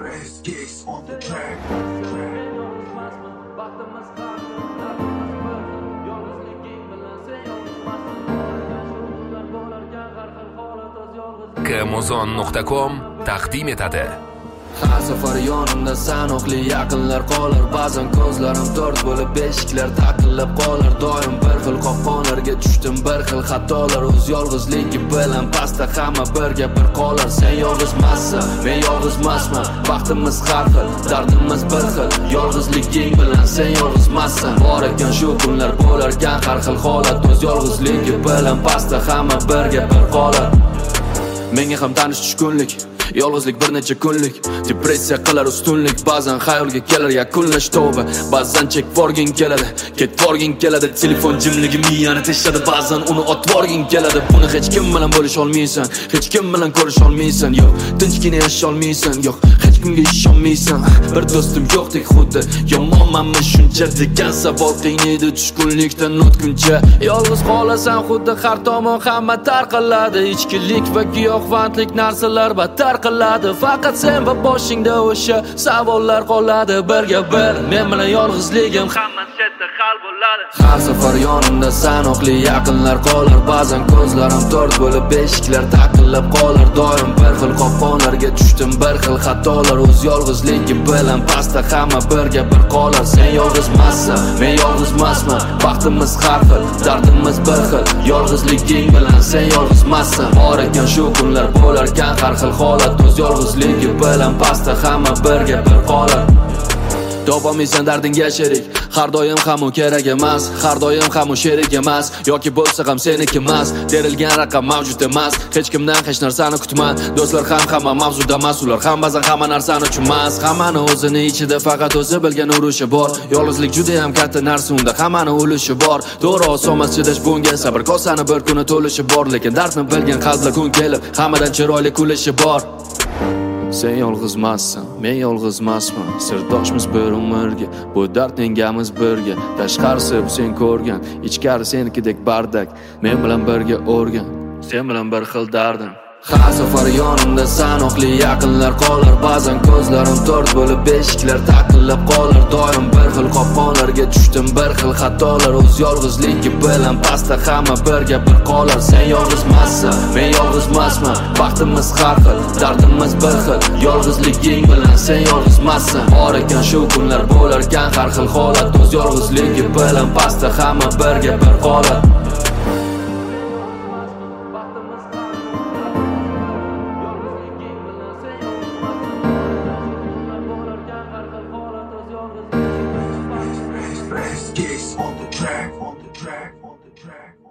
Express gigs on the track. Kmozon.com taqdim etadi. Har safar yonimda sanoqli yaqinlar qolar. Ba'zan ko'zlarim to'rt bo'lib beshiklar taqillab qolar. Doim bir xil qopqonlarga tushdim, bir xil xatolar. O'z yolg'izligi bilan pastda hamma birga bir qolar. Sen yolg'izmassan, men yolg'izmasman. Baxtimiz har xil, dardimiz bir xil. Yolg'izliging bilan sen yolg'izmassan. Bor ekan shu kunlar bo'larkan har xil holat. O'z yolg'izligi bilan pastda hamma birga bir qolar. Menga ham tanish tushkunlik, yolg'izlik bir necha kunlik. Depressiya qilar ustunlik, ba'zan xayolga kelar yakunlash tavba. Ba'zan chekvorging keladi, ketvorging keladi. Telefon jimligi miyani teshadi, ba'zan uni otvorging keladi. Buni hech kim bilan bo'lisha olmaysan, hech kim bilan ko'risha olmaysan. Yo'q, tinchgina yasha olmaysan. Yo'q, hech kimga ishonmaysan. Bir do'stim yo'qdek xuddi yomonmanmi shuncha degan savol qiynaydi tushkunlikdan o'tguncha. Yolg'iz qolasan xuddi har tomon hamma tarqaladi. Ichkilik va giyohvandlik narsalar battar qiladi. Faqat sen va boshingda o'sha savollar qoladi. Birga bir men bilan yolg'izligim hamma chetda hal bo'ladi. Har safar yonimda sanoqli yaqinlar qolar. Ba'zan ko'zlarim to'rt bo'lib beshiklar taqillab qolar. Doim bir xil qopqonlarga tushdim, bir xil xatolar. O'z yolg'izligi bilan pastda hamma birga bir qolar. Sen yolg'izmassan, men yolg'izmasman. Baxtimiz har xil, dardimiz bir xil. Yolg'izliging bilan sen yolg'izmassan. Bor ekan shu kunlar bo'larkan har xil holat. O'z yolg'izligi bilan pastda hamma birga bir qolar. Topolmaysan dardingga sherik, har doim ham u kerak emas, har doim ham u sherik emas, yoki bo'lsa ham seniki emas. Terilgan raqam mavjud emas, hech kimdan hech narsani kutma. Do'stlar ham hamma mavzuda emas, ular ham ba'zan hamma narsani tushunmas. Hammani o'zini ichida faqat o'zi bilgan urushi bor. Yolg'izlik juda ham katta narsa, unda hammani ulushi bor. To'g'ri osonmas chidash bunga, sabr kosani bir kuni to'lishi bor. Lekin dardni bilgan qalblar kun kelib hammadan chiroyli kulishi bor. Sen yolg'izmassan, men yolg'izmasman. Sirdoshmiz bir umrga, bu dard yengamiz birga. Tashqarisi sen ko'rgan, ichkari senikidek bardak. Men bilan birga o'rgan, sen bilan bir xil dardim. Har safar yonimda sanoqli yaqinlar qolar. Ba'zan ko'zlarim to'rt bo'lib beshiklar taqillab qolar. Doim bir xil qopqonlarga tushdim, bir xil xatolar. O'z yolg'izligi bilan pastda hamma birga bir qolar. Sen yolg'izmassan, men yolg'izmasman. Baxtimiz har xil, dardimiz bir xil. Yolg'izliging bilan sen yolg'izmassan. Bor ekan shu kunlar bo'larkan har xil holat. O'z yolg'izligi bilan pastda hamma birga bir qolar. Express gigs on the track.